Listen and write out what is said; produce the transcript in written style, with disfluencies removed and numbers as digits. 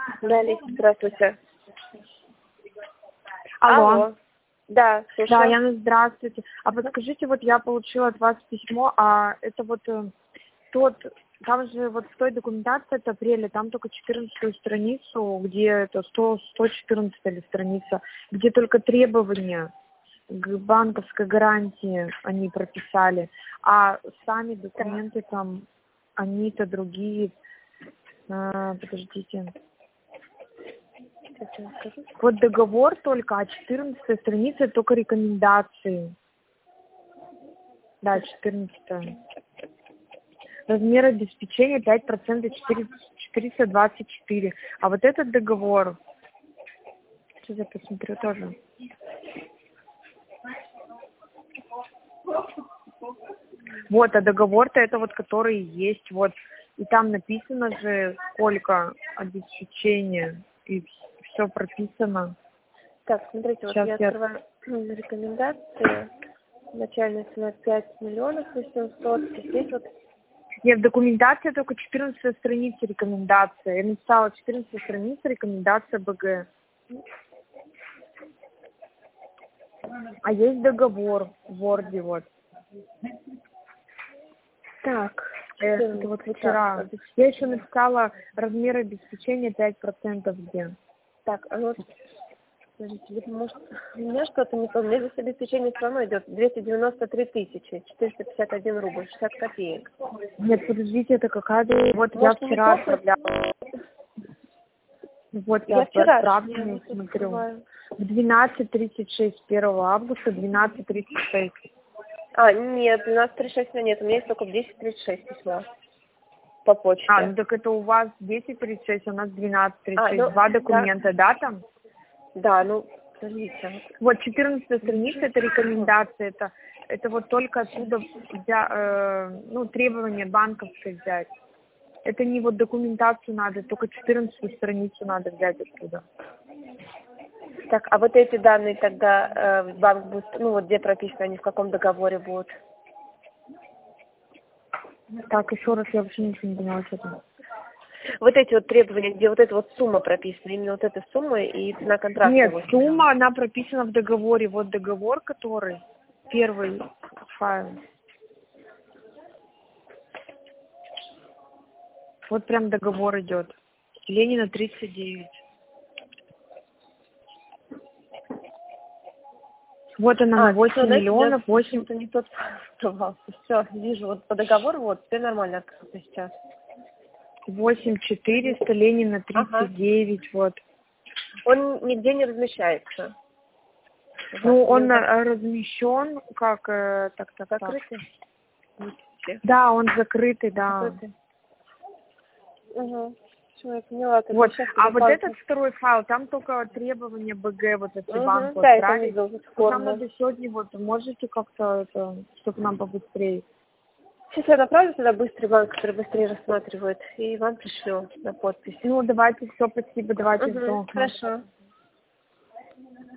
Да, Лиза, здравствуйте. Алло. Да, слушаю. Да, Яна, здравствуйте. А подскажите, вот я получила от вас письмо, а это вот там же вот в той документации от апреля, там только 14-ю страницу, где это 114-я страница, где только требования к банковской гарантии они прописали, а сами документы там, они-то другие. Подождите. Вот договор только, а 14-я страница только рекомендации. Да, 14-я. Размер обеспечения 5%, 424. А вот этот договор, сейчас я посмотрю тоже. Вот, а договор-то это вот, который есть, вот. И там написано же, сколько обеспечения, и все прописано. Так, смотрите, вот Сейчас я открываю рекомендации. Начальная цена 5 миллионов 800. И здесь вот... Нет, в документации только 14-я страница рекомендация. Я написала 14-я страница рекомендация БГ. А есть договор в Word, вот. Так, Это вот вчера. Я еще написала размер обеспечения 5% где. Так, а вот, смотрите, может, у меня что-то не то. У меня здесь обеспечение все равно идет 293 тысячи, 451 рубль, 60 копеек. Нет, подождите, это какая-то... Вот может, я вчера отправляла. Вот я вчера отправлю, смотрю. В 12:36, 1 августа, 12:36. А, нет, 12:36 нет, у меня есть только в 10:36 письмо по почте. А, ну так это у вас 10:36, а у нас 12:36. Ну, Два документа, да, там? Да, ну, подождите. Вот 14-я страница, это рекомендация, это вот только оттуда требования банковской взять. Это не вот документацию надо, только 14-ю страницу надо взять оттуда. Так, а вот эти данные тогда банк будет, ну вот где прописаны, они в каком договоре будут? Так, еще раз, я вообще ничего не поняла, что там. Вот эти вот требования, где вот эта вот сумма прописана, именно вот эта сумма и цена контракта. Нет, сумма, она прописана в договоре. Вот договор, который первый файл. Вот прям договор идет. Ленина 39. Вот она на 8 миллионов, 8... Это не тот файл. Все, вижу, вот по договору, вот, все нормально открыто сейчас. 8400, Ленина 39, вот. Он нигде не размещается. Ну, он размещен как... Закрытый? Да, он закрытый, да. Закрытый. Угу. Все, я поняла. Вот. А вот этот второй файл, там только требования БГ, вот если банку да, отправить. Это Нам надо сегодня, вот, можете как-то это, чтобы нам побыстрее? Сейчас я направлю туда быстрый банк, который быстрее рассматривает, и вам пришлю на подпись. Ну, давайте, все, спасибо, давайте ждем. Хорошо.